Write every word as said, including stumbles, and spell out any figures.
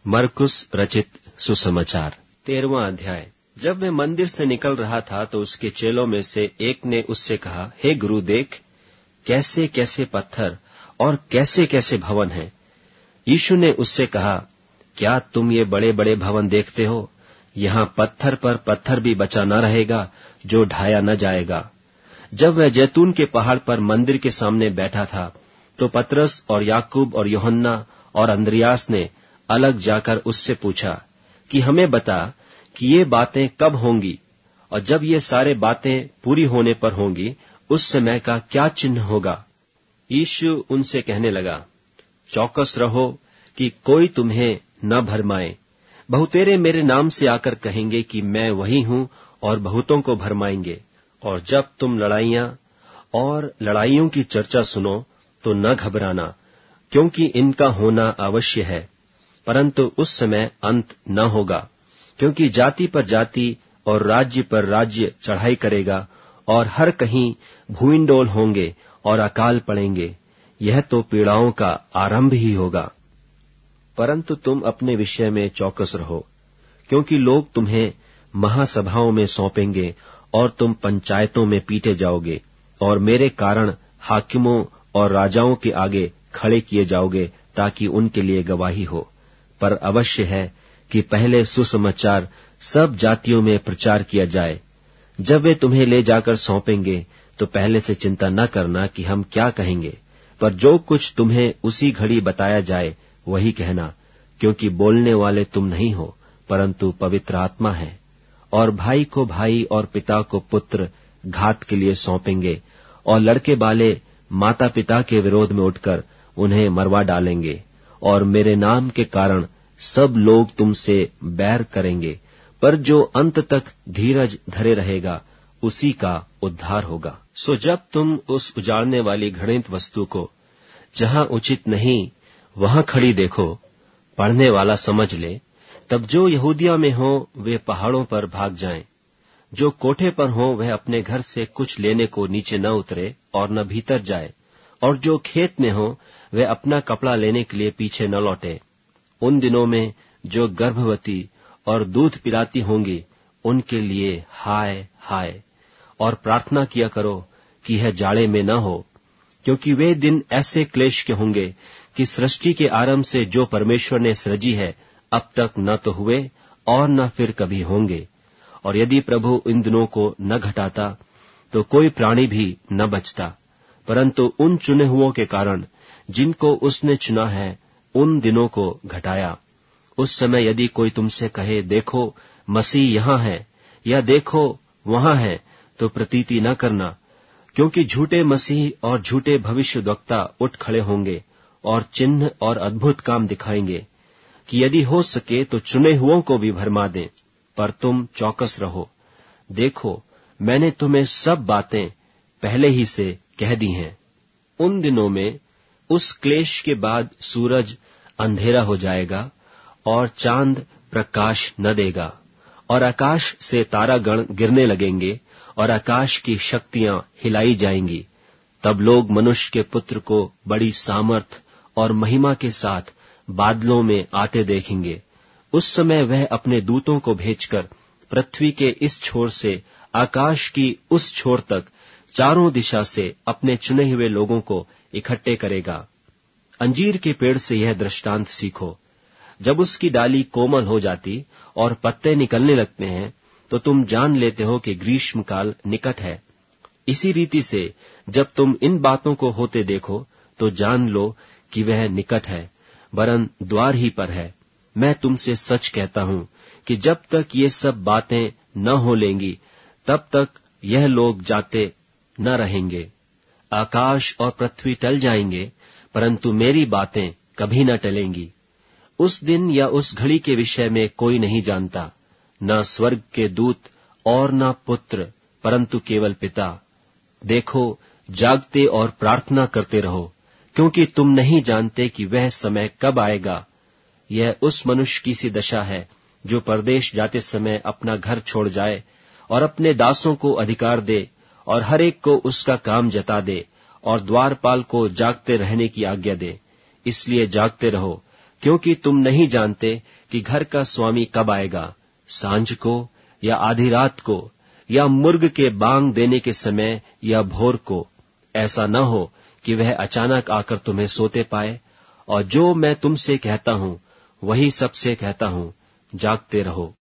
मरकुस रचित सुसमाचार तेरहवां अध्याय। जब वह मंदिर से निकल रहा था तो उसके चेलों में से एक ने उससे कहा, हे गुरु, देख कैसे कैसे पत्थर और कैसे कैसे भवन हैं। यीशु ने उससे कहा, क्या तुम ये बड़े बड़े भवन देखते हो? यहाँ पत्थर पर पत्थर भी बचा न रहेगा जो ढाया न जाएगा। जब वह जैतून के पहाड़ पर मंदिर के सामने बैठा था तो पतरस और याकूब और यूहन्ना और अंद्रियास ने अलग जाकर उससे पूछा कि हमें बता कि ये बातें कब होंगी और जब ये सारे बातें पूरी होने पर होंगी उस समय का क्या चिन्ह होगा। यीशु उनसे कहने लगा, चौकस रहो कि कोई तुम्हें न भरमाए। बहुतेरे मेरे नाम से आकर कहेंगे कि मैं वही हूं और बहुतों को भरमाएंगे। और जब तुम लड़ाइयां और लड़ाइयों की चर्चा सुनो तो न घबराना, क्योंकि इनका होना अवश्य है, परंतु उस समय अंत न होगा। क्योंकि जाति पर जाति और राज्य पर राज्य चढ़ाई करेगा और हर कहीं भूइंडोल होंगे और अकाल पड़ेंगे। यह तो पीड़ाओं का आरंभ ही होगा। परंतु तुम अपने विषय में चौकस रहो, क्योंकि लोग तुम्हें महासभाओं में सौंपेंगे और तुम पंचायतों में पीटे जाओगे और मेरे कारण हाकिमों और राजाओं के आगे खड़े किए जाओगे ताकि उनके लिए गवाही हो। पर अवश्य है कि पहले सुसमाचार सब जातियों में प्रचार किया जाए। जब वे तुम्हें ले जाकर सौंपेंगे तो पहले से चिंता न करना कि हम क्या कहेंगे, पर जो कुछ तुम्हें उसी घड़ी बताया जाए वही कहना, क्योंकि बोलने वाले तुम नहीं हो परंतु पवित्र आत्मा है। और भाई को भाई और पिता को पुत्र घात के लिए सौंपेंगे और लड़के बाले माता पिता के विरोध में उठकर उन्हें मरवा डालेंगे। और मेरे नाम के कारण सब लोग तुमसे बैर करेंगे, पर जो अंत तक धीरज धरे रहेगा उसी का उद्धार होगा। सो जब तुम उस उजाड़ने वाली घृणित वस्तु को जहां उचित नहीं वहां खड़ी देखो, पढ़ने वाला समझ ले, तब जो यहूदिया में हो वे पहाड़ों पर भाग जाएं। जो कोठे पर हो वह अपने घर से कुछ लेने को नीचे न उतरे और न भीतर जाए, और जो खेत में हो वह अपना कपड़ा लेने के लिए पीछे न लौटे। उन दिनों में जो गर्भवती और दूध पिलाती होंगी उनके लिए हाय हाय। और प्रार्थना किया करो कि यह जाड़े में न हो, क्योंकि वे दिन ऐसे क्लेश के होंगे कि सृष्टि के आरंभ से जो परमेश्वर ने सृजी है अब तक न तो हुए और न फिर कभी होंगे। और यदि प्रभु इन दिनों को न घटाता तो कोई प्राणी भी न बचता, परंतु उन चुने हुओं के कारण जिनको उसने चुना है उन दिनों को घटाया। उस समय यदि कोई तुमसे कहे, देखो मसीह यहाँ है, या देखो वहां है, तो प्रतीति न करना, क्योंकि झूठे मसीह और झूठे भविष्यद्वक्ता उठ खड़े होंगे और चिन्ह और अद्भुत काम दिखाएंगे कि यदि हो सके तो चुने हुओं को भी भरमा दें। पर तुम चौकस रहो, देखो मैंने तुम्हें सब बातें पहले ही से कह दी हैं। उन दिनों में उस क्लेश के बाद सूरज अंधेरा हो जाएगा और चांद प्रकाश न देगा, और आकाश से तारागण गिरने लगेंगे और आकाश की शक्तियां हिलाई जाएंगी। तब लोग मनुष्य के पुत्र को बड़ी सामर्थ और महिमा के साथ बादलों में आते देखेंगे। उस समय वह अपने दूतों को भेजकर पृथ्वी के इस छोर से आकाश की उस छोर तक चारों दिशा से अपने चुने हुए लोगों को इकट्ठे करेगा। अंजीर के पेड़ से यह दृष्टांत सीखो, जब उसकी डाली कोमल हो जाती और पत्ते निकलने लगते हैं तो तुम जान लेते हो कि ग्रीष्म काल निकट है। इसी रीति से जब तुम इन बातों को होते देखो तो जान लो कि वह निकट है, वरन द्वार ही पर है। मैं तुमसे सच कहता हूं कि जब तक ये सब बातें न हो लेंगी तब तक यह लोग जाते न रहेंगे। आकाश और पृथ्वी टल जाएंगे, परंतु मेरी बातें कभी न टलेंगी। उस दिन या उस घड़ी के विषय में कोई नहीं जानता, न स्वर्ग के दूत और न पुत्र, परंतु केवल पिता। देखो, जागते और प्रार्थना करते रहो, क्योंकि तुम नहीं जानते कि वह समय कब आएगा। यह उस मनुष्य की सी दशा है जो परदेश जाते समय अपना घर छोड़ जाए और अपने दासों को अधिकार दे और हर एक को उसका काम जता दे और द्वारपाल को जागते रहने की आज्ञा दे। इसलिए जागते रहो, क्योंकि तुम नहीं जानते कि घर का स्वामी कब आएगा, सांझ को या आधी रात को या मुर्ग के बांग देने के समय या भोर को, ऐसा न हो कि वह अचानक आकर तुम्हें सोते पाए। और जो मैं तुमसे कहता हूं वही सबसे कहता हूं, जागते रहो।